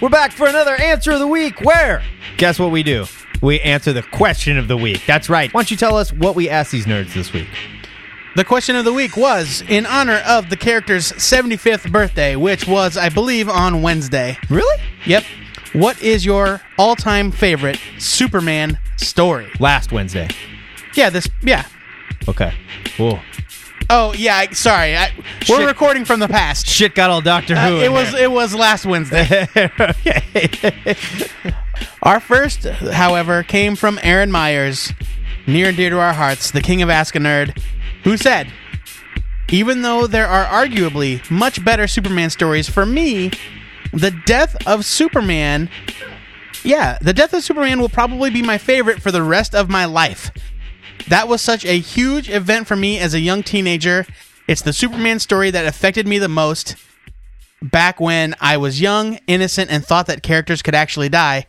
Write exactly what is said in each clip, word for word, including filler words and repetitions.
We're back for another Answer of the Week where, guess what we do? We answer the question of the week. That's right. Why don't you tell us what we asked these nerds this week? The question of the week was, in honor of the character's seventy-fifth birthday, which was, I believe, on Wednesday. Really? Yep. What is your all-time favorite Superman story? Last Wednesday. Yeah, this, yeah. Okay. Cool. Oh, yeah, I- sorry. I, we're Shit. recording from the past. Shit got all Doctor Uh, Who. it in was there. it was last Wednesday. Okay. Our first, however, came from Aaron Myers, near and dear to our hearts, the king of Ask a Nerd, who said, even though there are arguably much better Superman stories, for me, the death of Superman, yeah, the death of Superman will probably be my favorite for the rest of my life. That was such a huge event for me as a young teenager. It's the Superman story that affected me the most back when I was young, innocent, and thought that characters could actually die.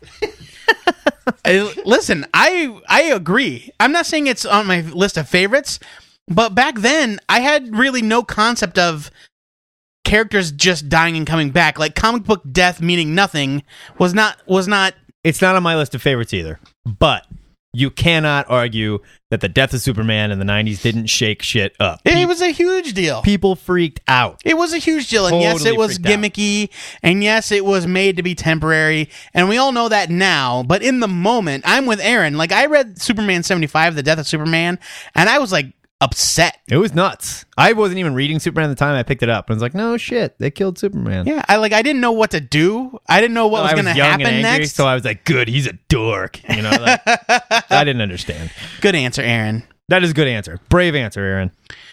I- Listen, I I agree. I'm not saying it's on my list of favorites, but back then I had really no concept of characters just dying and coming back. Like comic book death meaning nothing was not was not It's not on my list of favorites either, but you cannot argue that the death of Superman in the nineties didn't shake shit up. it was a huge deal. People freaked out. It was a huge deal, and yes, Totally it was freaked out. gimmicky, and yes, it was made to be temporary, and we all know that now, but in the moment, I'm with Aaron. Like, I read Superman seventy-five, The Death of Superman, and I was, like, upset. It was nuts. I wasn't even reading Superman at the time. I picked it up and was like, no shit, they killed Superman. Yeah, I, like, I didn't know what to do. I didn't know what was I going to young happen and angry, next. so I was like, good, he's a dork. You know, like, I didn't understand. Good answer, Aaron. That is a good answer. Brave answer, Aaron.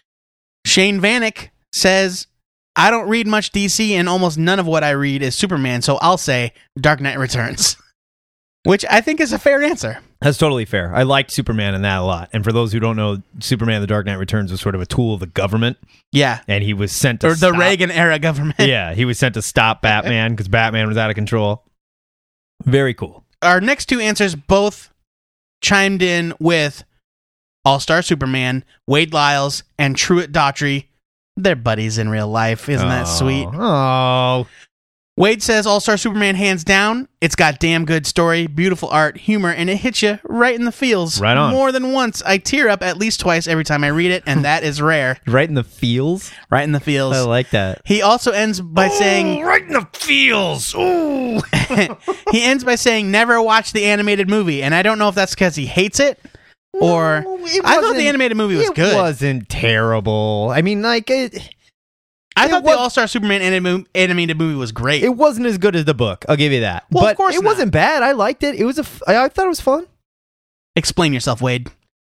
Shane Vanek says, I don't read much D C, and almost none of what I read is Superman, so I'll say Dark Knight Returns. Which I think is a fair answer. That's totally fair. I liked Superman in that a lot. And for those who don't know, Superman The Dark Knight Returns was sort of a tool of the government, Yeah. and he was sent to Or the stop- Reagan-era government. Yeah, he was sent to stop Batman because Batman was out of control. Very cool. Our next two answers both chimed in with All-Star Superman, Wade Lyles, and Truett Daughtry. They're buddies in real life. Isn't that sweet? Oh. Wade says All-Star Superman hands down. It's got damn good story, beautiful art, humor, and it hits you right in the feels. Right on. More than once. I tear up at least twice every time I read it, and that is rare. Right in the feels? Right in the feels. I like that. He also ends by saying... right in the feels. Ooh. he ends by saying, never watch the animated movie, and I don't know if that's because he hates it, or... No, it I thought wasn't- the animated movie was it good. It wasn't terrible. I mean, like, it, I it thought was- the All-Star Superman anim- animated movie was great. it wasn't as good as the book. I'll give you that. Well, of but course it not. wasn't bad. I liked it. It was a. F- I, I thought it was fun. Explain yourself, Wade.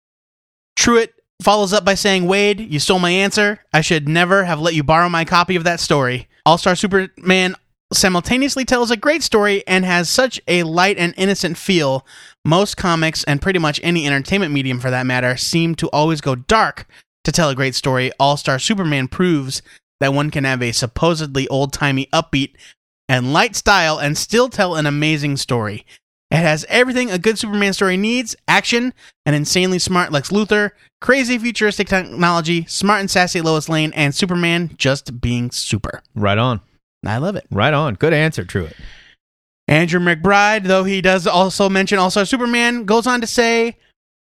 Truett follows up by saying, Wade, you stole my answer. I should never have let you borrow my copy of that story. All-Star Superman simultaneously tells a great story and has such a light and innocent feel. Most comics, and pretty much any entertainment medium for that matter, seem to always go dark to tell a great story. All-Star Superman proves that one can have a supposedly old-timey, upbeat, and light style and still tell an amazing story. It has everything a good Superman story needs: action, an insanely smart Lex Luthor, crazy futuristic technology, smart and sassy Lois Lane, and Superman just being super. Right on. I love it. Right on. Good answer, Truett. Andrew McBride, though he does also mention All-Star Superman, goes on to say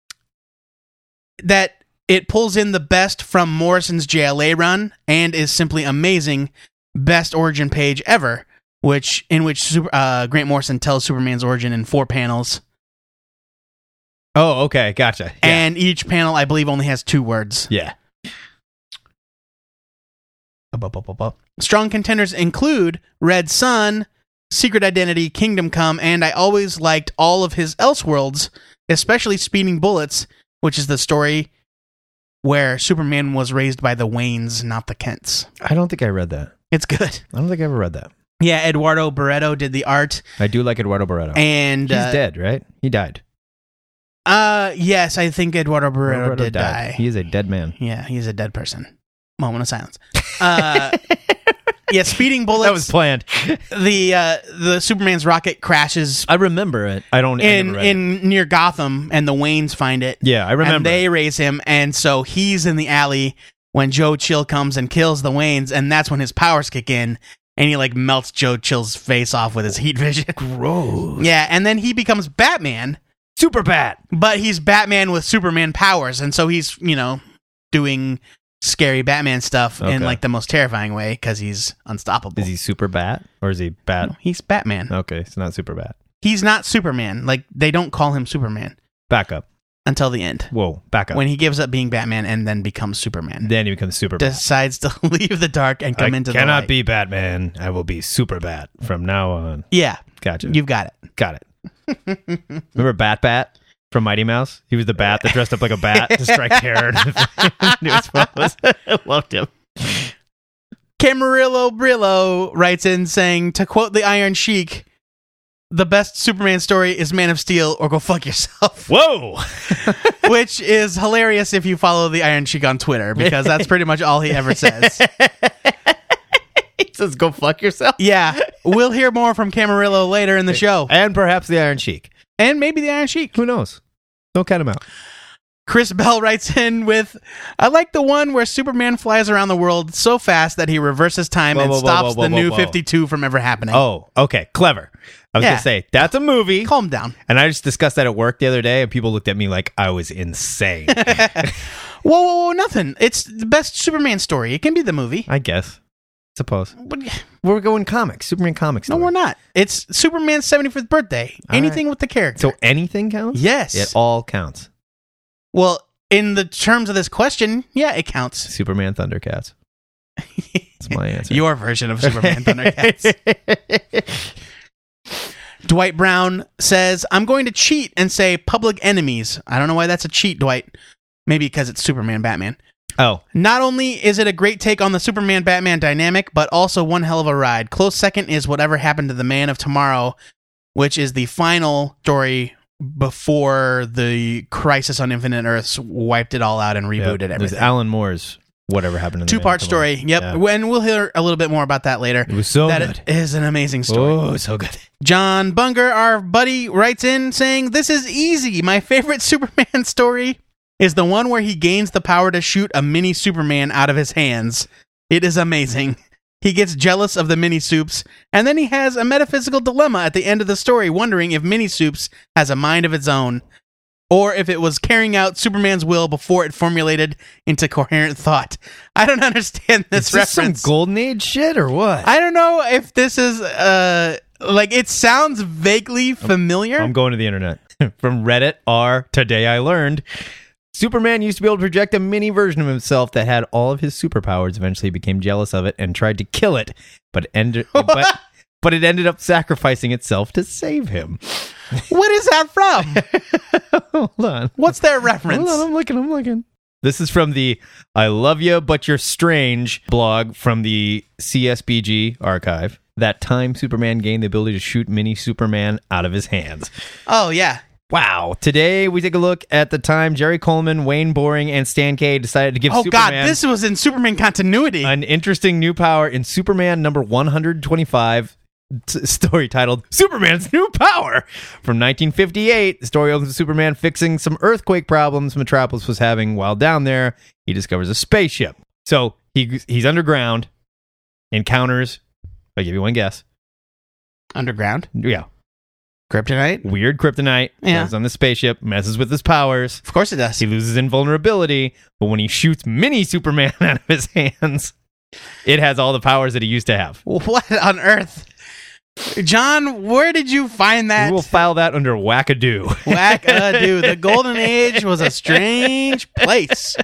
that it pulls in the best from Morrison's J L A run and is simply amazing. Best origin page ever, which in which Super, uh, Grant Morrison tells Superman's origin in four panels. Oh, okay. Gotcha. Yeah. And each panel, I believe, only has two words. yeah. Strong contenders include Red Sun, Secret Identity, Kingdom Come, and I always liked all of his Elseworlds, especially Speeding Bullets, which is the story where Superman was raised by the Waynes, not the Kents. I don't think I read that. It's good. I don't think I ever read that. Yeah, Eduardo Barreto did the art. I do like Eduardo Barreto. And He's uh, dead, right? He died. Uh, yes, I think Eduardo Barreto Barreto did died. die. He is a dead man. Yeah, he's a dead person. Moment of silence. Uh, yeah, Speeding Bullets. That was planned. the uh, the Superman's rocket crashes I remember it. I don't. I in never read it. in near Gotham, and the Waynes find it. Yeah, I remember. And they raise him, and so he's in the alley when Joe Chill comes and kills the Waynes, and that's when his powers kick in, and he like melts Joe Chill's face off with his heat vision. Gross. Yeah, and then he becomes Batman, Super Bat. but he's Batman with Superman powers, and so he's, you know, doing scary Batman stuff in Okay. like the most terrifying way because he's unstoppable. Is he Super Bat or is he Bat? No, he's Batman. Okay, it's not Super Bat. He's not Superman. Like, they don't call him Superman Back up. until the end. Whoa, back up. When he gives up being Batman and then becomes Superman. Then he becomes Super Bat. Decides to leave the dark and come I into the cannot light. be Batman. I will be Super Bat from now on. Yeah, Gotcha. you've got it. Got it. Remember Bat Bat from Mighty Mouse? He was the bat that dressed up like a bat to strike terror into his foes. I loved him. Camarillo Brillo writes in saying, to quote the Iron Sheik, the best Superman story is Man of Steel or go fuck yourself. Whoa! Which is hilarious if you follow the Iron Sheik on Twitter, because that's pretty much all he ever says. He says, go fuck yourself. Yeah, we'll hear more from Camarillo later in the show. And perhaps the Iron Sheik. And maybe the Iron Sheik. Who knows? Don't count him out. Chris Bell writes in with, I like the one where Superman flies around the world so fast that he reverses time Whoa, and whoa, whoa, stops whoa, whoa, the new whoa. fifty-two from ever happening. Oh, okay. Clever. I was Yeah. going to say, that's a movie. Calm down. And I just discussed that at work the other day, and people looked at me like I was insane. Whoa, whoa, whoa, nothing. It's the best Superman story. It can be the movie. I guess. Suppose. But, We're going comics. Superman comics. no, we're not. It's Superman's seventy-fifth birthday. All Anything with the character. So anything counts? Yes. It all counts. Well, in the terms of this question, yeah, it counts. Superman Thundercats. That's my answer. Your version of Superman Thundercats. Dwight Brown says, I'm going to cheat and say Public Enemies. I don't know why that's a cheat, Dwight. Maybe because it's Superman Batman. Oh, Not only is it a great take on the Superman-Batman dynamic, but also one hell of a ride. Close second is Whatever Happened to the Man of Tomorrow, which is the final story before the Crisis on Infinite Earths wiped it all out and yeah. rebooted There's everything. Alan Moore's Whatever Happened to the Two-part Man Tomorrow. story. Yep. Yeah. And we'll hear a little bit more about that later. It was so That good. is an amazing story. Oh, so good. John Bunger, our buddy, writes in saying, this is easy. My favorite Superman story is the one where he gains the power to shoot a mini Superman out of his hands. It is amazing. He gets jealous of the mini soups, and then he has a metaphysical dilemma at the end of the story, wondering if mini soups has a mind of its own, or if it was carrying out Superman's will before it formulated into coherent thought. I don't understand this Is this reference. some Golden Age shit or what? I don't know if this is uh like it sounds vaguely familiar. I'm going to the internet. From Reddit r Today I Learned. Superman used to be able to project a mini version of himself that had all of his superpowers. Eventually he became jealous of it and tried to kill it, but ended but, but it ended up sacrificing itself to save him. What is that from? Hold on. What's their reference? Hold on, I'm looking, I'm looking. This is from the I Love Ya But You're Strange blog from the C S B G archive. That time Superman gained the ability to shoot mini Superman out of his hands. Oh yeah. Wow. Today we take a look at the time Jerry Coleman, Wayne Boring, and Stan Kaye decided to give Oh Superman god, this was in Superman continuity. an interesting new power in Superman number one hundred twenty-five. t- Story titled Superman's New Power from nineteen fifty-eight. The story opens with Superman fixing some earthquake problems Metropolis was having. While down there, he discovers a spaceship. So he he's underground, encounters, I'll give you one guess. Underground. Yeah. Kryptonite. Weird kryptonite. Yeah. Goes on the spaceship, messes with his powers. Of course it does. He loses invulnerability, but when he shoots mini Superman out of his hands, it has all the powers that he used to have. What on earth? John, where did you find that? We will file that under wackadoo. Wackadoo. The Golden Age was a strange place.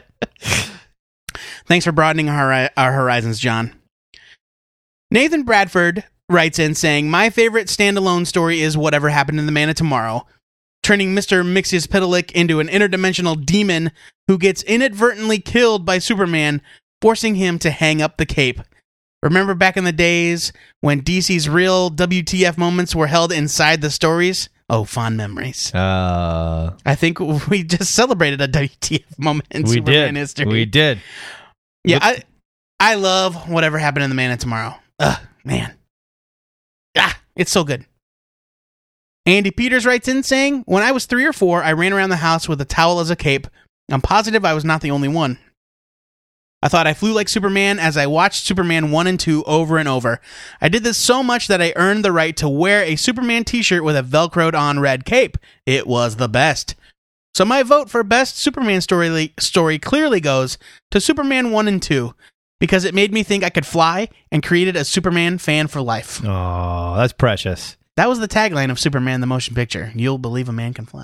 Thanks for broadening our, our horizons, John. Nathan Bradford writes in saying, my favorite standalone story is Whatever Happened to the Man of Tomorrow, turning Mister Mxyzptlk into an interdimensional demon who gets inadvertently killed by Superman, forcing him to hang up the cape. Remember back in the days when D C's real W T F moments were held inside the stories? Oh, fond memories. Uh, I think we just celebrated a W T F moment in we Superman did. history. We did. Yeah, Look- I, I love Whatever Happened to the Man of Tomorrow. Ugh, man. Ah, it's so good. Andy Peters writes in saying, when I was three or four, I ran around the house with a towel as a cape. I'm positive I was not the only one. I thought I flew like Superman as I watched Superman one and two over and over. I did this so much that I earned the right to wear a Superman t-shirt with a velcroed on red cape. It was the best. So my vote for best Superman story story clearly goes to Superman one and two, because it made me think I could fly and created a Superman fan for life. Oh, that's precious. That was the tagline of Superman the motion picture. You'll believe a man can fly.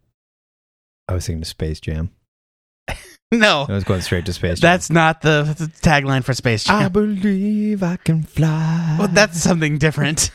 I was thinking of Space Jam. No. I was going straight to Space Jam. That's not the, the tagline for Space Jam. I believe I can fly. Well, that's something different.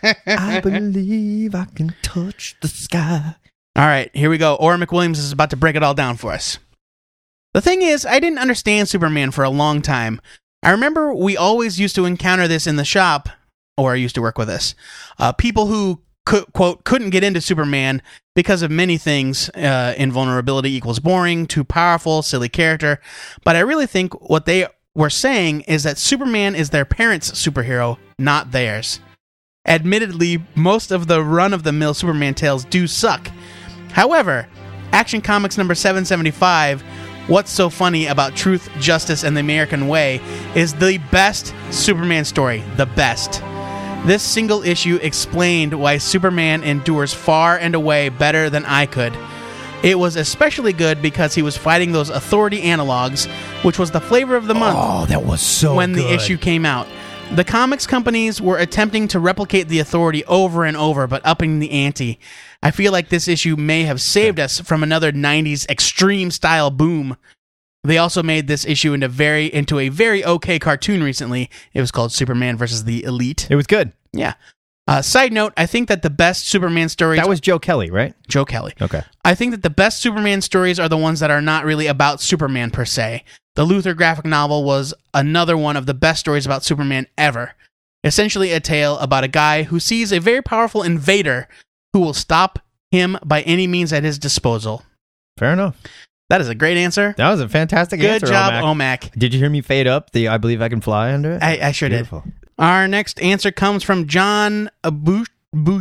I believe I can touch the sky. All right, here we go. Orrin McWilliams is about to break it all down for us. The thing is, I didn't understand Superman for a long time. I remember we always used to encounter this in the shop, or I used to work with this. Uh, people who, could, quote, couldn't get into Superman because of many things. Uh, invulnerability equals boring, too powerful, silly character. But I really think what they were saying is that Superman is their parents' superhero, not theirs. Admittedly, most of the run-of-the-mill Superman tales do suck. However, Action Comics number seven seventy-five, What's So Funny About Truth, Justice, and the American Way, is the best Superman story. The best. This single issue explained why Superman endures far and away better than I could. It was especially good because he was fighting those authority analogs, which was the flavor of the month. Oh, that was so when good. the issue came out. The comics companies were attempting to replicate the authority over and over, but upping the ante. I feel like this issue may have saved us from another nineties extreme style boom. They also made this issue into very into a very okay cartoon recently. It was called Superman versus the Elite. It was good. Yeah. Uh, side note, I think that the best Superman stories... That was Joe Kelly, right? Joe Kelly. Okay. I think that the best Superman stories are the ones that are not really about Superman per se. The Luthor graphic novel was another one of the best stories about Superman ever. Essentially a tale about a guy who sees a very powerful invader who will stop him by any means at his disposal. Fair enough. That is a great answer. That was a fantastic Good answer, job, Omac. Omac. Did you hear me fade up the I Believe I Can Fly under it? I, I sure Beautiful. did. Our next answer comes from John Boucher?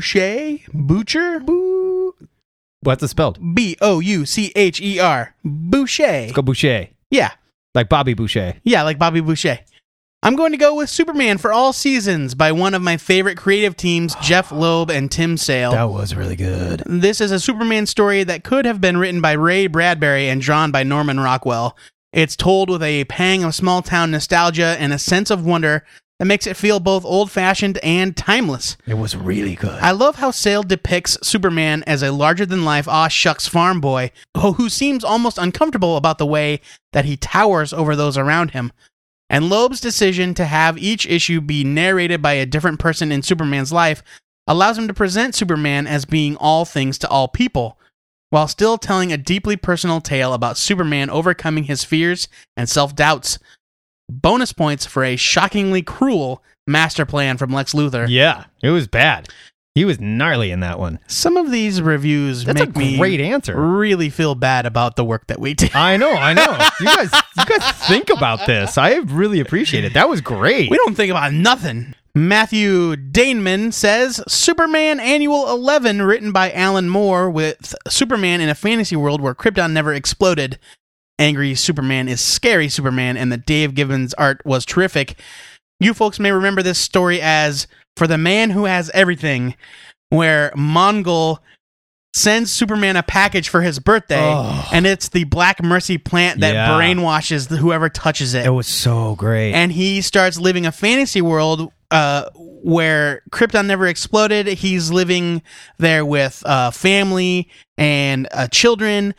Boucher? Bou- What's it spelled? B O U C H E R. Boucher. Let's go Boucher. Yeah. Like Bobby Boucher. Yeah, like Bobby Boucher. I'm going to go with Superman for All Seasons by one of my favorite creative teams, Jeff Loeb and Tim Sale. That was really good. This is a Superman story that could have been written by Ray Bradbury and drawn by Norman Rockwell. It's told with a pang of small-town nostalgia and a sense of wonder that makes it feel both old-fashioned and timeless. It was really good. I love how Sale depicts Superman as a larger-than-life aw-shucks farm boy who, who seems almost uncomfortable about the way that he towers over those around him. And Loeb's decision to have each issue be narrated by a different person in Superman's life allows him to present Superman as being all things to all people, while still telling a deeply personal tale about Superman overcoming his fears and self-doubts. Bonus points for a shockingly cruel master plan from Lex Luthor. Yeah, it was bad. He was gnarly in that one. Some of these reviews That's make a me great answer. really feel bad about the work that we did. I know, I know. You guys, you guys think about this. I really appreciate it. That was great. We don't think about nothing. Matthew Daneman says, Superman Annual eleven, written by Alan Moore, with Superman in a fantasy world where Krypton never exploded. Angry Superman is scary Superman, and that Dave Gibbons' art was terrific. You folks may remember this story as For the Man Who Has Everything, where Mongol sends Superman a package for his birthday, Oh. and it's the Black Mercy plant that Yeah. brainwashes whoever touches it. It was so great. And he starts living a fantasy world uh, where Krypton never exploded. He's living there with uh, family and uh, children,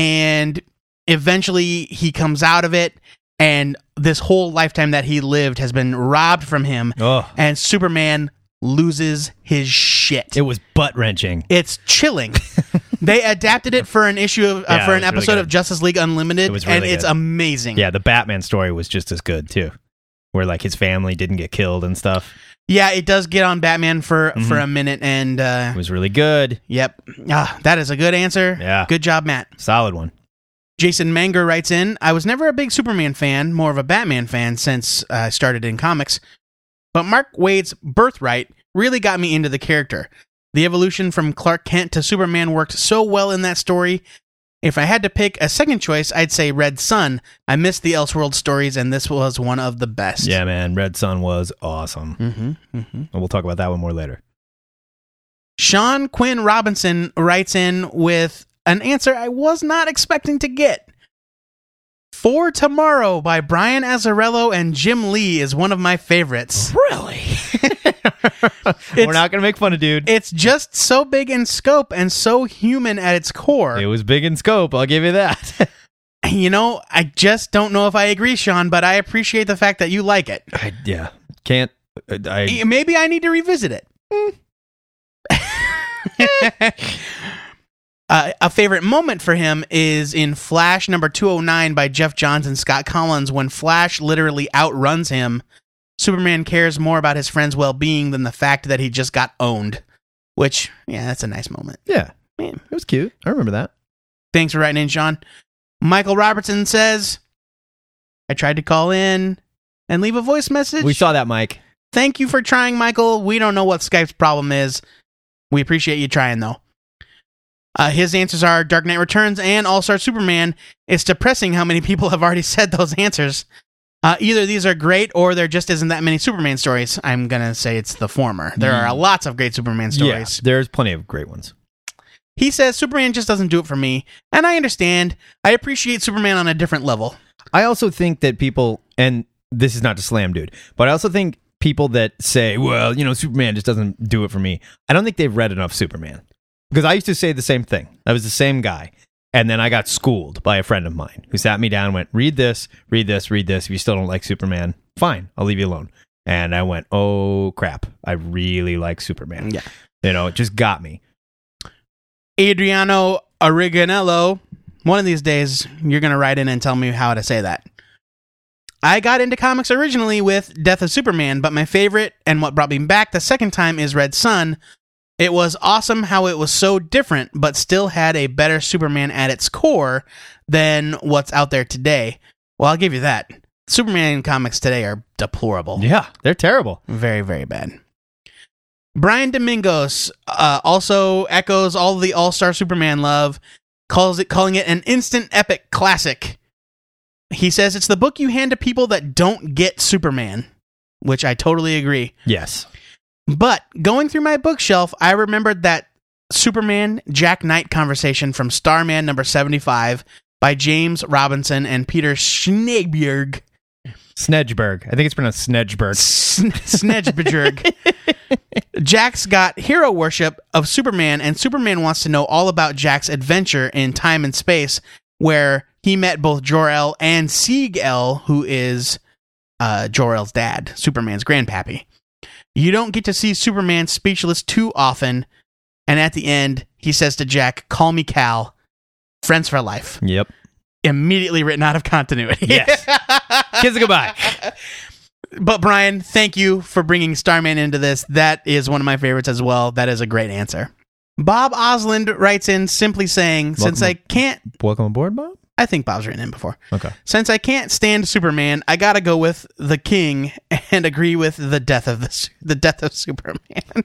and eventually he comes out of it, and this whole lifetime that he lived has been robbed from him, oh, and Superman loses his shit. it was butt wrenching. It's chilling. They adapted it for an issue of uh, Yeah, for it an was really episode good. of Justice League Unlimited, It was and really it's good. amazing. Yeah, the Batman story was just as good too, where like his family didn't get killed and stuff. Yeah, it does get on Batman for, Mhm. for a minute, and uh, It was really good. yep, ah, that is a good answer. Yeah. Good job, Matt. Solid one. Jason Manger writes in, I was never a big Superman fan, more of a Batman fan since uh, I started in comics, but Mark Waid's Birthright really got me into the character. The evolution from Clark Kent to Superman worked so well in that story. If I had to pick a second choice, I'd say Red Sun. I missed the Elseworld stories, and this was one of the best. Yeah, man. Red Sun was awesome. Mm-hmm, mm-hmm. And we'll talk about that one more later. Sean Quinn Robinson writes in with an answer I was not expecting to get. For Tomorrow by Brian Azzarello and Jim Lee is one of my favorites. Really? We're not going to make fun of dude. It's just so big in scope and so human at its core. It was big in scope, I'll give you that. You know, I just don't know if I agree, Sean, but I appreciate the fact that you like it. I, yeah. Can't... I, Maybe I need to revisit it. Uh, a favorite moment for him is in Flash number two oh nine by Jeff Johns and Scott Collins when Flash literally outruns him. Superman cares more about his friend's well-being than the fact that he just got owned. Which, yeah, that's a nice moment. Yeah, man, it was cute. I remember that. Thanks for writing in, Sean. Michael Robertson says, I tried to call in and leave a voice message. We saw that, Mike. Thank you for trying, Michael. We don't know what Skype's problem is. We appreciate you trying, though. Uh, his answers are Dark Knight Returns and All-Star Superman. It's depressing how many people have already said those answers. Uh, either these are great or there just isn't that many Superman stories. I'm going to say it's the former. There Mm. are lots of great Superman stories. Yeah, there's plenty of great ones. He says Superman just doesn't do it for me, and I understand. I appreciate Superman on a different level. I also think that people, and this is not to slam dude, but I also think people that say, well, you know, Superman just doesn't do it for me, I don't think they've read enough Superman. Because I used to say the same thing. I was the same guy. And then I got schooled by a friend of mine who sat me down and went, read this, read this, read this. If you still don't like Superman, fine, I'll leave you alone. And I went, oh, crap. I really like Superman. Yeah. You know, it just got me. Adriano Origanello, one of these days, you're going to write in and tell me how to say that. I got into comics originally with Death of Superman, but my favorite and what brought me back the second time is Red Sun. It was awesome how it was so different, but still had a better Superman at its core than what's out there today. Well, I'll give you that. Superman comics today are deplorable. Yeah, they're terrible. Very, very bad. Brian Domingos uh, also echoes all the All-Star Superman love, calls it calling it an instant epic classic. He says it's the book you hand to people that don't get Superman, which I totally agree. Yes. But going through my bookshelf, I remembered that Superman Jack Knight conversation from Starman number seventy-five by James Robinson and Peter Snedberg. Snedberg. I think it's pronounced Snedberg. Snedberg. Jack's got hero worship of Superman, and Superman wants to know all about Jack's adventure in time and space, where he met both Jor-El and Sieg-El, who is uh, Jor-El's dad, Superman's grandpappy. You don't get to see Superman speechless too often, and at the end, he says to Jack, call me Cal, friends for life. Yep. Immediately written out of continuity. Yes. Kiss it goodbye. But Brian, thank you for bringing Starman into this. That is one of my favorites as well. That is a great answer. Bob Osland writes in simply saying, Welcome since I ab- can't... Welcome aboard, Bob? I think Bob's written in before. Okay. Since I can't stand Superman, I gotta go with the King and agree with the death of the the death of Superman.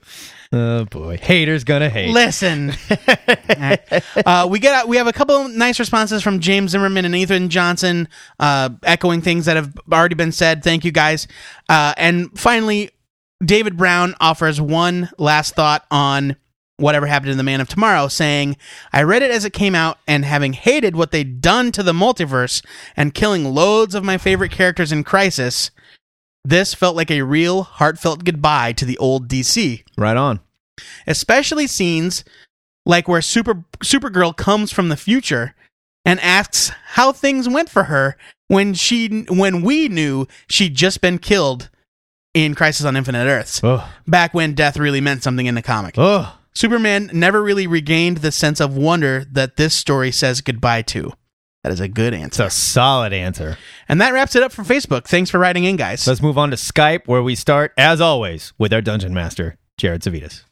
Oh boy, haters gonna hate. Listen, right. uh, we get we have a couple of nice responses from James Zimmerman and Ethan Johnson, uh, echoing things that have already been said. Thank you guys. Uh, and finally, David Brown offers one last thought on whatever happened to the Man of Tomorrow, saying, I read it as it came out, and having hated what they'd done to the multiverse and killing loads of my favorite characters in Crisis, this felt like a real heartfelt goodbye to the old D C. Right on. Especially scenes like where Super Supergirl comes from the future and asks how things went for her when she when we knew she'd just been killed in Crisis on Infinite Earths, Oh. back when death really meant something in the comic. Oh. Superman never really regained the sense of wonder that this story says goodbye to. That is a good It's answer. a solid answer. And that wraps it up for Facebook. Thanks for writing in, guys. Let's move on to Skype, where we start, as always, with our Dungeon Master, Jared Savitas.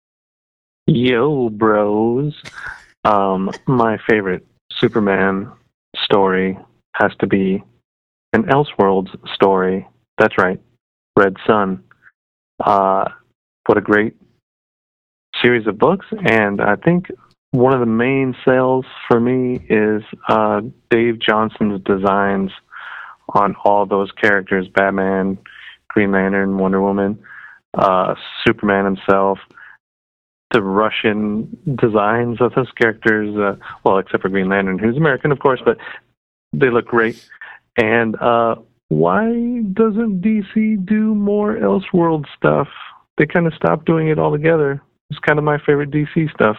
Yo, bros. Um, my favorite Superman story has to be an Elseworlds story. That's right, Red Sun. Uh, what a great series of books, and I think one of the main sales for me is uh, Dave Johnson's designs on all those characters: Batman, Green Lantern, Wonder Woman, uh, Superman himself. The Russian designs of those characters, uh, well, except for Green Lantern, who's American, of course, but they look great. And uh, why doesn't D C do more Elseworld stuff? They kind of stopped doing it altogether. It's kind of my favorite D C stuff.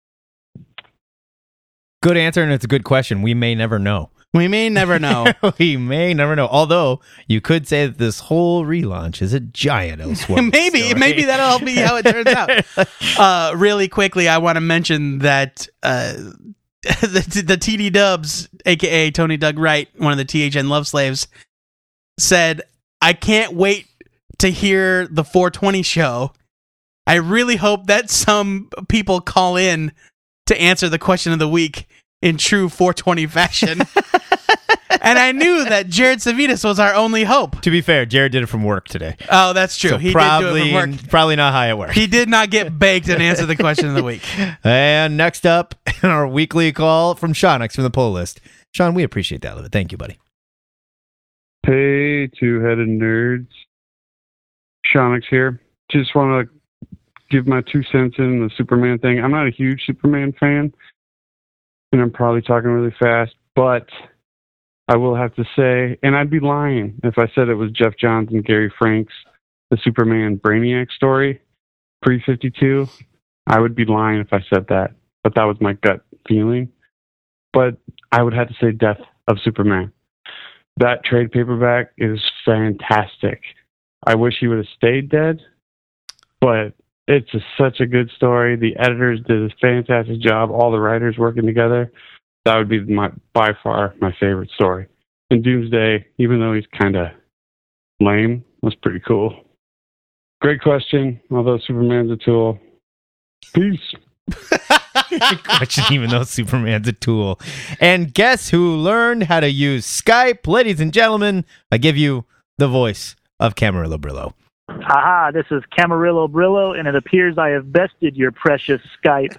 Good answer, and it's a good question. We may never know. We may never know. We may never know. Although you could say that this whole relaunch is a giant Elseworld maybe, story. maybe that'll be how it turns out. Uh, really quickly, I want to mention that uh, the, the T D Dubs, aka Tony Doug Wright, one of the T H N Love Slaves, said, "I can't wait to hear the four twenty show. I really hope that some people call in to answer the question of the week in true four twenty fashion." And I knew that Jared Savitas was our only hope. To be fair, Jared did it from work today. Oh, that's true. So he probably, did do it from work. Probably not high at work. He did not get baked and answer the question of the week. And next up, our weekly call from Shonix from the poll list. Sean, we appreciate that a little bit. Thank you, buddy. Hey, two-headed nerds. Shonix here. Just want to give my two cents in the Superman thing. I'm not a huge Superman fan, and I'm probably talking really fast, but I will have to say, and I'd be lying if I said it was Jeff Johns and Gary Franks, the Superman Brainiac story, pre fifty-two. I would be lying if I said that, but that was my gut feeling. But I would have to say Death of Superman. That trade paperback is fantastic. I wish he would have stayed dead, but it's just such a good story. The editors did a fantastic job. All the writers working together. That would be my by far my favorite story. And Doomsday, even though he's kind of lame, was pretty cool. Great question. Although Superman's a tool. Peace. Good question, even though Superman's a tool. And guess who learned how to use Skype? Ladies and gentlemen, I give you the voice of Camarillo Brillo. Haha, this is Camarillo Brillo, and it appears I have bested your precious Skype.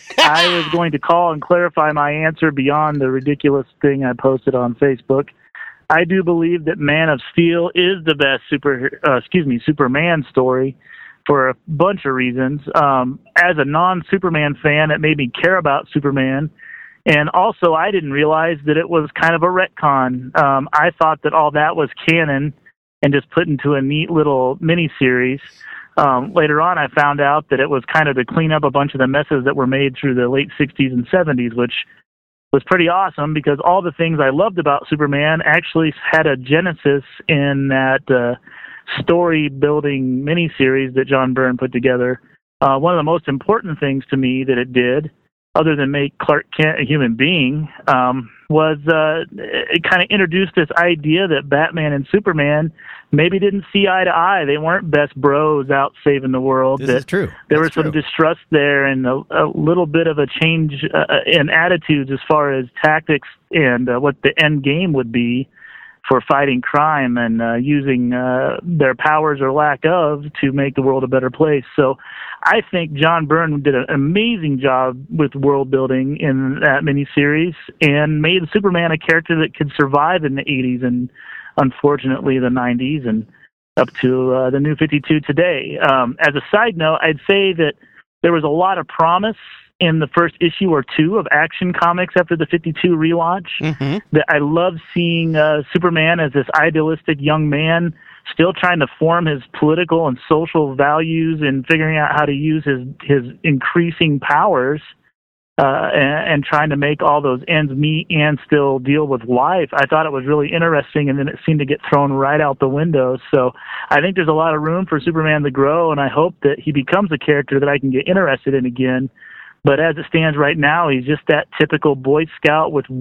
I was going to call and clarify my answer beyond the ridiculous thing I posted on Facebook. I do believe that Man of Steel is the best super, uh, excuse me, Superman story for a bunch of reasons. Um, as a non-Superman fan, it made me care about Superman. And also, I didn't realize that it was kind of a retcon. Um, I thought that all that was canon and just put into a neat little mini-series. Um, later on, I found out that it was kind of to clean up a bunch of the messes that were made through the late sixties and seventies, which was pretty awesome because all the things I loved about Superman actually had a genesis in that uh, story-building mini-series that John Byrne put together. Uh, one of the most important things to me that it did, other than make Clark Kent a human being, um, was uh, it kind of introduced this idea that Batman and Superman maybe didn't see eye to eye. They weren't best bros out saving the world. This that is true. There That's was some true. distrust there and a, a little bit of a change uh, in attitudes as far as tactics and uh, what the end game would be for fighting crime and uh, using uh, their powers or lack of to make the world a better place. So I think John Byrne did an amazing job with world building in that miniseries and made Superman a character that could survive in the eighties and unfortunately the nineties and up to uh, the New fifty-two today. Um, as a side note, I'd say that there was a lot of promise in the first issue or two of Action Comics after the fifty-two relaunch. Mm-hmm. That I love seeing uh, Superman as this idealistic young man still trying to form his political and social values and figuring out how to use his, his increasing powers uh, and, and trying to make all those ends meet and still deal with life. I thought it was really interesting, and then it seemed to get thrown right out the window. So I think there's a lot of room for Superman to grow, and I hope that he becomes a character that I can get interested in again. But as it stands right now, he's just that typical Boy Scout with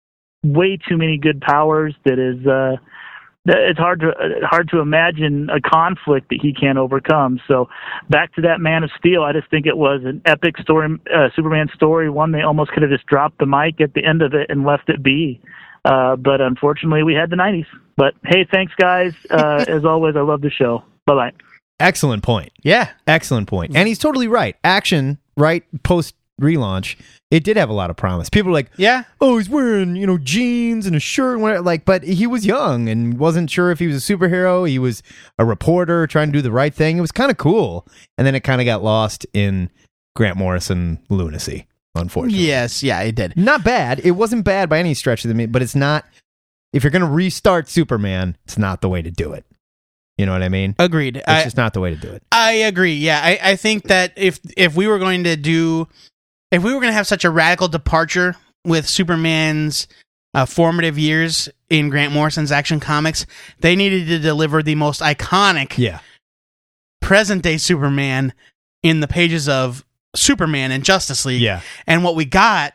way too many good powers that is uh, it's hard to hard to imagine a conflict that he can't overcome. So back to that Man of Steel, I just think it was an epic story, uh, Superman story, one they almost could have just dropped the mic at the end of it and left it be. Uh, but unfortunately, we had the nineties. But hey, thanks, guys. Uh, as always, I love the show. Bye-bye. Excellent point. Yeah. Excellent point. And he's totally right. Action, right, post relaunch, it did have a lot of promise. People were like, Yeah. oh, he's wearing, you know, jeans and a shirt and whatever. Like, but he was young and wasn't sure if he was a superhero. He was a reporter trying to do the right thing. It was kind of cool. And then it kind of got lost in Grant Morrison lunacy, unfortunately. Yes, yeah, it did. Not bad. It wasn't bad by any stretch of the mean, but it's not, if you're going to restart Superman, it's not the way to do it. You know what I mean? Agreed. It's I, just not the way to do it. I agree. Yeah, I, I think that if if we were going to do, if we were going to have such a radical departure with Superman's uh, formative years in Grant Morrison's Action Comics, they needed to deliver the most iconic Yeah. present day Superman in the pages of Superman and Justice League. Yeah. And what we got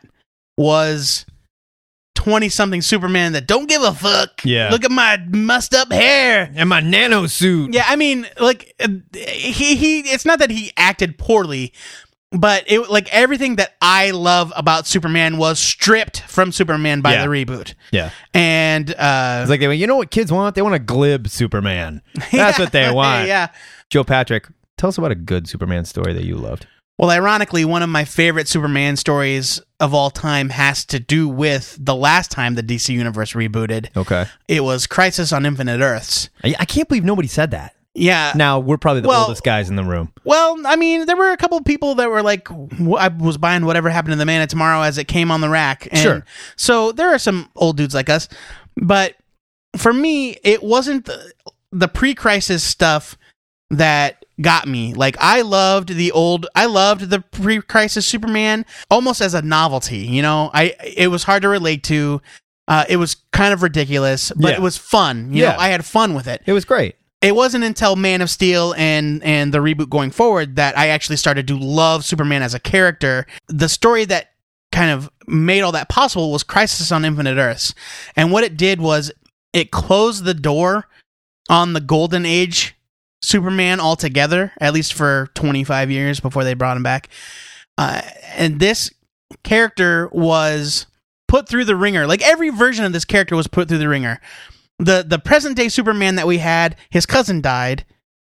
was twenty-something Superman that don't give a fuck. Yeah. Look at my mussed up hair. And my nano suit. Yeah, I mean, like uh, he he. It's not that he acted poorly, but it like everything that I love about Superman was stripped from Superman by Yeah. the reboot. Yeah. And uh, It's like, they went, you know what kids want? They want a glib Superman. That's what they want. Yeah. Joe Patrick, tell us about a good Superman story that you loved. Well, ironically, one of my favorite Superman stories of all time has to do with the last time the D C Universe rebooted. Okay. It was Crisis on Infinite Earths. I, I can't believe nobody said that. Yeah. Now, we're probably the Well- oldest guys in the room. Well, I mean, there were a couple of people that were like, w- I was buying Whatever Happened to the Man of Tomorrow as it came on the rack. And Sure. So there are some old dudes like us. But for me, it wasn't the, the pre-crisis stuff that got me. Like, I loved the old, I loved the pre-crisis Superman almost as a novelty, you know? I It was hard to relate to. Uh, it was kind of ridiculous, but Yeah. it was fun. You Yeah. know, I had fun with it. It was great. It wasn't until Man of Steel and and the reboot going forward that I actually started to love Superman as a character. The story that kind of made all that possible was Crisis on Infinite Earths. And what it did was it closed the door on the Golden Age Superman altogether, at least for twenty-five years before they brought him back. Uh, and this character was put through the ringer. Like, every version of this character was put through the ringer. The the present day Superman that we had, his cousin died.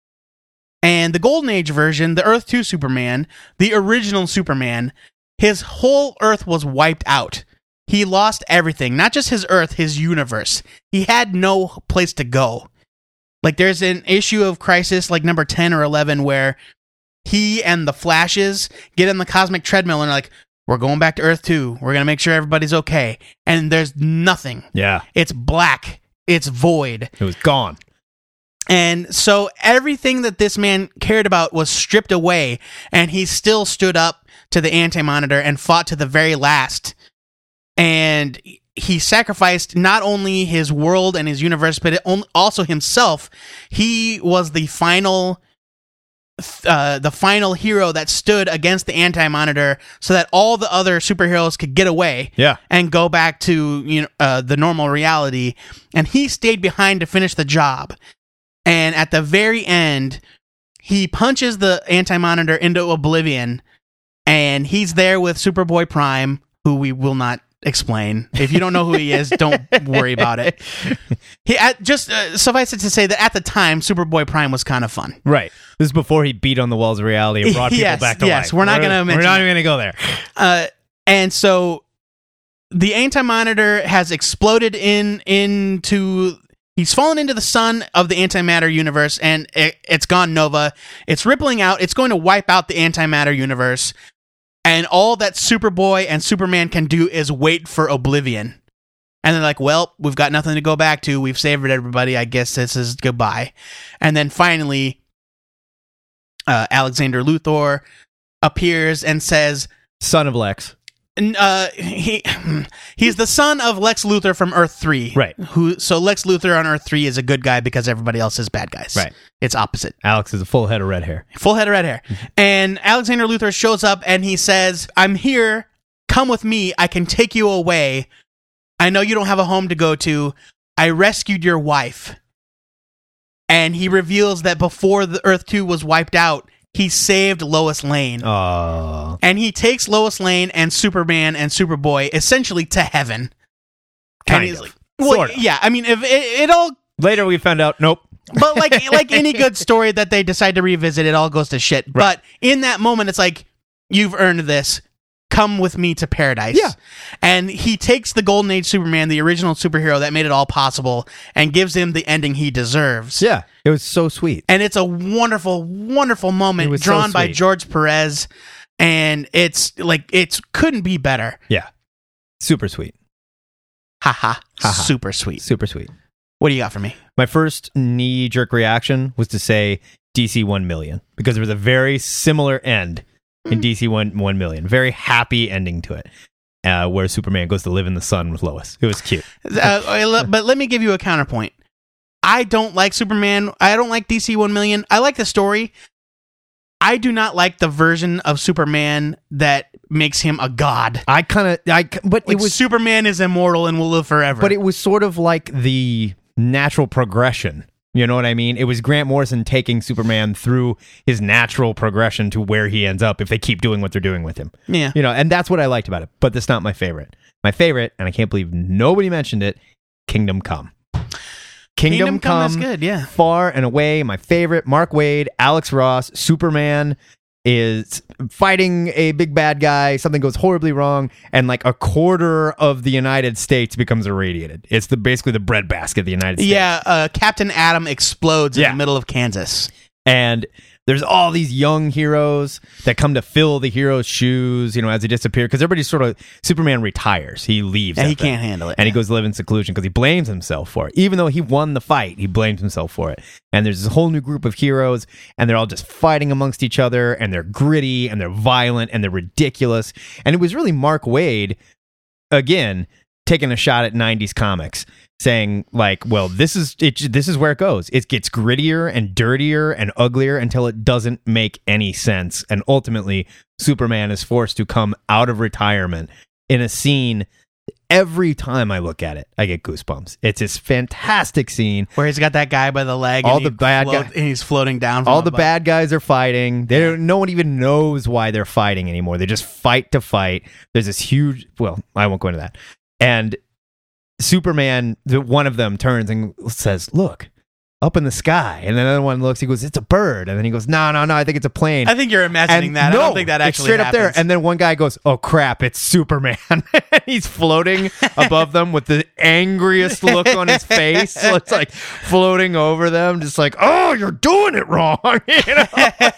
And the Golden Age version, the Earth two Superman, the original Superman, his whole Earth was wiped out. He lost everything, not just his Earth, his universe. He had no place to go. Like, there's an issue of Crisis, like number ten or eleven, where he and the Flashes get in the cosmic treadmill and are like, we're going back to Earth two. We're going to make sure everybody's okay. And there's nothing. Yeah. It's black. It's void. It was gone. And so everything that this man cared about was stripped away, and he still stood up to the Anti-Monitor and fought to the very last. And he sacrificed not only his world and his universe, but it on- also himself. He was the final, uh, the final hero that stood against the Anti-Monitor, so that all the other superheroes could get away Yeah. and go back to, you know, uh, the normal reality. And he stayed behind to finish the job. And at the very end, he punches the Anti-Monitor into oblivion, and he's there with Superboy Prime, who we will not explain. If you don't know who he is, don't worry about it. He at, just uh, suffice it to say that at the time, Superboy Prime was kind of fun. Right. This is before he beat on the walls of reality and brought people Yes, back to yes, life. we're not gonna We're mention not that. even going to go there. Uh, and so the Anti-Monitor has exploded in into. He's fallen into the sun of the antimatter universe, and it, it's gone nova. It's rippling out. It's going to wipe out the antimatter universe. And all that Superboy and Superman can do is wait for oblivion. And they're like, well, we've got nothing to go back to. We've saved everybody. I guess this is goodbye. And then finally, uh, Alexander Luthor appears and says, Son of Lex. N- Uh, he he's the son of Lex Luthor from Earth three. Right. Who so Lex Luthor on Earth three is a good guy because everybody else is bad guys. Right. It's opposite. Alex is a full head of red hair. Full head of red hair. And Alexander Luthor shows up and he says, "I'm here. Come with me. I can take you away. I know you don't have a home to go to. I rescued your wife." And he reveals that before the Earth two was wiped out, he saved Lois Lane. Oh. And he takes Lois Lane and Superman and Superboy essentially to heaven. Kind and he's of. like, well, Sort of. yeah, I mean, if it, it all, Later we found out, nope. but like like any good story that they decide to revisit, it all goes to shit. But in that moment, it's like, you've earned this. come with me to paradise. Yeah. And he takes the Golden Age Superman, the original superhero that made it all possible, and gives him the ending he deserves. Yeah, it was so sweet. And it's a wonderful, wonderful It moment was so drawn by sweet. George Perez. And it's like, it couldn't be better. Yeah, super sweet. Haha. Ha-ha. Super sweet. Super sweet. What do you got for me? My first knee-jerk reaction was to say D C one million, because there was a very similar end in D C one, one million. Very happy ending to it, uh, where Superman goes to live in the sun with Lois. It was cute. Uh, but let me give you a counterpoint. I don't like Superman. I don't like D C one million. I like the story. I do not like the version of Superman that makes him a god. I kind of, I, but Like it was, Superman is immortal and will live forever. but it was sort of like the natural progression. You know what I mean? It was Grant Morrison taking Superman through his natural progression to where he ends up if they keep doing what they're doing with him. yeah. You know, and that's what I liked about it. But that's not my favorite. My favorite, and I can't believe nobody mentioned it, Kingdom Come. Kingdom, Kingdom Come is Come, good, yeah. far and away my favorite. Mark Waid, Alex Ross, Superman is fighting a big bad guy. Something goes horribly wrong, and like a quarter of the United States becomes irradiated. It's the basically the breadbasket of the United States. Yeah, uh, Captain Atom explodes in Yeah. the middle of Kansas. And there's all these young heroes that come to fill the hero's shoes, you know, as he disappears. Because everybody's sort of, Superman retires. He leaves. And that he thing. can't handle it. And he goes to live in seclusion because he blames himself for it. Even though he won the fight, he blames himself for it. And there's this whole new group of heroes, and they're all just fighting amongst each other, and they're gritty, and they're violent, and they're ridiculous. And it was really Mark Waid, again, taking a shot at nineties comics, saying like, well, this is it, this is where it goes. It gets grittier and dirtier and uglier until it doesn't make any sense, and ultimately Superman is forced to come out of retirement in a scene. Every time I look at it, I get goosebumps. It's this fantastic scene. Where he's got that guy by the leg All and, the he bad float- guy- and he's floating down from All the above. bad guys are fighting. They don't, no one even knows why they're fighting anymore. They just fight to fight. There's this huge, well, I won't go into that. And Superman, the, one of them turns and says, "Look, up in the sky." And then another one looks, he goes, "It's a bird." And then he goes, "No, no, no, I think it's a plane." I think you're imagining And that. no, I don't think that it's actually straight up there. happens. And then one guy goes, "Oh crap, it's Superman." He's floating above them with the angriest look on his face. So it's like floating over them, just like, "Oh, you're doing it wrong." You know?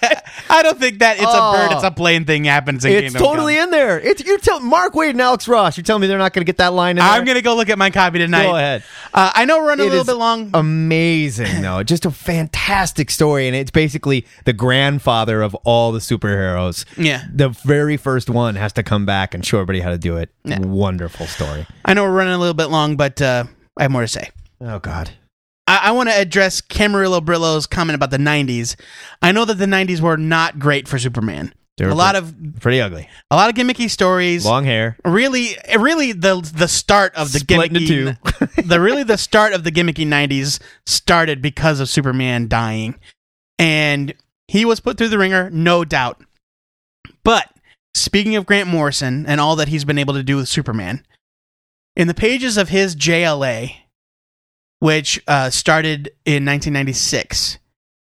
I don't think that it's Oh. a bird, it's a plane thing happens in It's Kingdom totally Come. in there. It's you tell Mark Waid and Alex Ross. You're telling me they're not going to get that line in there? I'm going to go look at my copy tonight. Go ahead. Uh, I know we're running a It little is bit long. Amazing, though. Just a fantastic story, and it's basically the grandfather of all the superheroes. Yeah. The very first one has to come back and show everybody how to do it. Yeah. Wonderful story. I know we're running a little bit long, but uh, I have more to say. Oh, God. I, I want to address Camarillo Brillo's comment about the nineties. I know that the nineties were not great for Superman. They were A lot pretty- of Pretty ugly. a lot of gimmicky stories. Long hair. Really, really, the the start of the Split into gimmicky, the really the start of the gimmicky nineties started because of Superman dying, and he was put through the ringer, no doubt. But speaking of Grant Morrison and all that he's been able to do with Superman, in the pages of his J L A, which uh, started in nineteen ninety-six.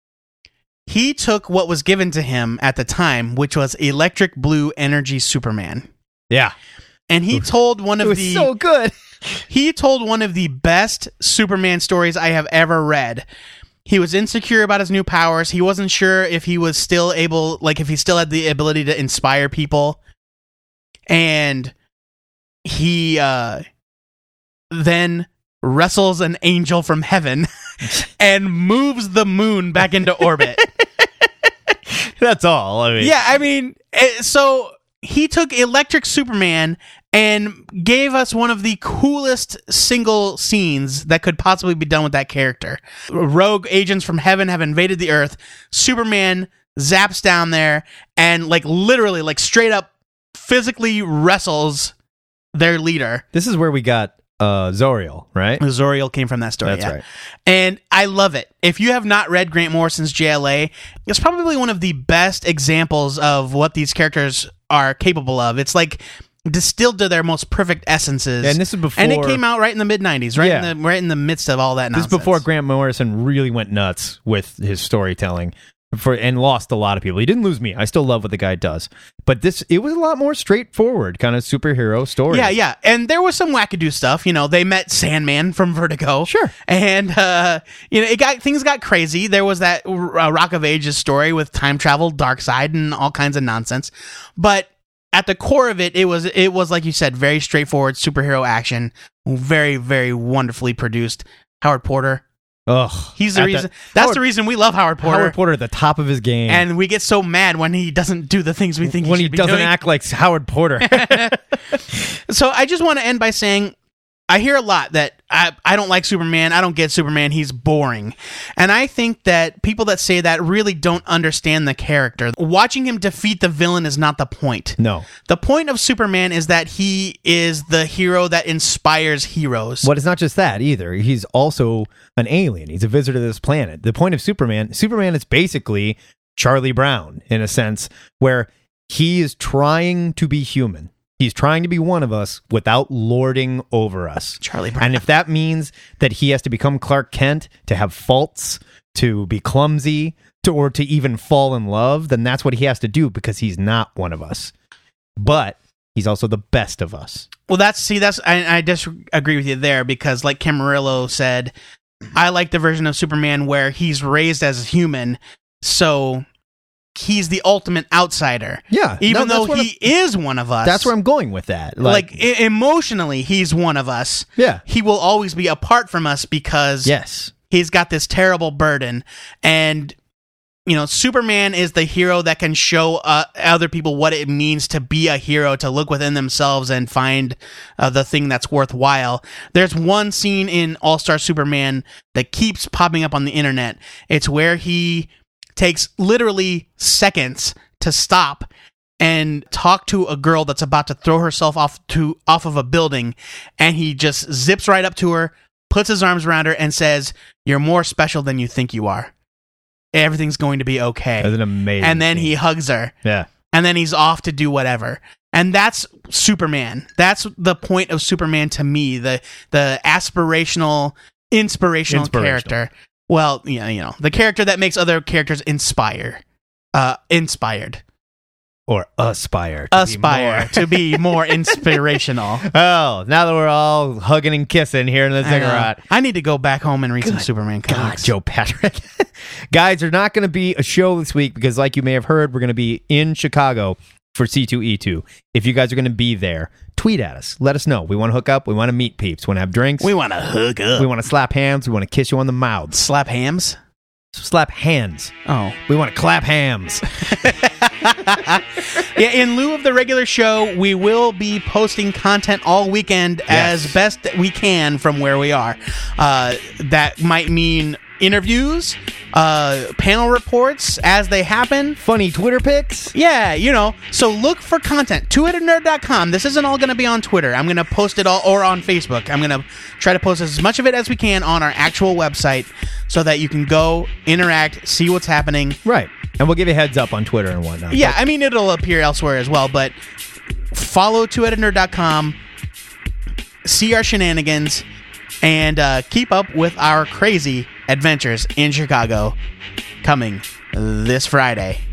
He took what was given to him at the time, which was Electric Blue Energy Superman. Yeah. And he told one It of was the so good. he told one of the best Superman stories I have ever read. He was insecure about his new powers. He wasn't sure if he was still able, like if he still had the ability to inspire people. And he uh, then wrestles an angel from heaven and moves the moon back into orbit. That's all. I mean, Yeah, I mean, eh, so he took Electric Superman and gave us one of the coolest single scenes that could possibly be done with that character. Rogue agents from heaven have invaded the Earth. Superman zaps down there and, like, literally, like, straight up physically wrestles their leader. This is where we got uh, Zoriel, right? Zoriel came from that story. That's yeah. right. And I love it. If you have not read Grant Morrison's J L A, it's probably one of the best examples of what these characters are capable of. It's like distilled to their most perfect essences. And this is before. And it came out right in the mid nineties, right Yeah. in the right in the midst of all that This is nonsense. before Grant Morrison really went nuts with his storytelling. for and lost a lot of people. He didn't lose me. I still love what the guy does. But this, it was a lot more straightforward kind of superhero story. Yeah, yeah. And there was some wackadoo stuff. You know, they met Sandman from Vertigo. Sure. And, uh, you know, it got things got crazy. There was that uh, Rock of Ages story with time travel, Darkseid, and all kinds of nonsense. But at the core of it, it was, it was like you said, very straightforward superhero action. Very, very wonderfully produced. Howard Porter. Ugh. He's the At reason. the- that's Howard- the reason we love Howard Porter. Howard Porter at the top of his game. And we get so mad when he doesn't do the things we think when he he should be doesn't doing. act like Howard Porter. So I just want to end by saying I hear a lot that I, I don't like Superman. I don't get Superman. He's boring. And I think that people that say that really don't understand the character. Watching him defeat the villain is not the point. No. The point of Superman is that he is the hero that inspires heroes. But it's not just that either. He's also an alien. He's a visitor to this planet. The point of Superman, Superman is basically Charlie Brown in a sense, where he is trying to be human. He's trying to be one of us without lording over us. Charlie Brown. And if that means that he has to become Clark Kent, to have faults, to be clumsy, to or to even fall in love, then that's what he has to do because he's not one of us. But he's also the best of us. Well, that's see, that's I, I disagree with you there because, like Camarillo said, I like the version of Superman where he's raised as a human, so he's the ultimate outsider. Yeah. Even no, though that's what he is one of us. That's where I'm going with that. Like, e- emotionally, he's one of us. yeah. He will always be apart from us because Yes. he's got this terrible burden. And, you know, Superman is the hero that can show uh, other people what it means to be a hero, to look within themselves and find uh, the thing that's worthwhile. There's one scene in All-Star Superman that keeps popping up on the internet. It's where he takes literally seconds to stop and talk to a girl that's about to throw herself off to off of a building, and he just zips right up to her, puts his arms around her, and says, "You're more special than you think you are. Everything's going to be okay." That's an amazing And then scene. he hugs her, Yeah. and then he's off to do whatever. And that's Superman. That's the point of Superman to me, the the aspirational, inspirational, Inspirational. character. Well, yeah, you know, the character that makes other characters inspire. Uh, inspired. Or aspire. to be Aspire more- to be more inspirational. Oh, now that we're all hugging and kissing here in the I know. ziggurat. I need to go back home and read some Good Superman God, comics. Joe Patrick. Guys, there's not going to be a show this week because, like you may have heard, we're going to be in Chicago for C two E two. If you guys are going to be there, tweet at us. Let us know. We want to hook up. We want to meet peeps. We want to have drinks. We want to hook up. We want to slap hands. We want to kiss you on the mouths. Slap hams? Slap hands. Oh. We want to clap hams. Yeah, in lieu of the regular show, we will be posting content all weekend Yes. as best we can from where we are. Uh, that might mean interviews, uh, panel reports as they happen. Funny Twitter pics. Yeah, you know, so look for content. two headed nerd dot com. This isn't all going to be on Twitter. I'm going to post it all, or on Facebook. I'm going to try to post as much of it as we can on our actual website so that you can go, interact, see what's happening. Right. And we'll give you a heads up on Twitter and whatnot. Yeah, I mean, it'll appear elsewhere as well, but follow two headed nerd dot com, see our shenanigans, and uh, keep up with our crazy adventures in Chicago coming this Friday.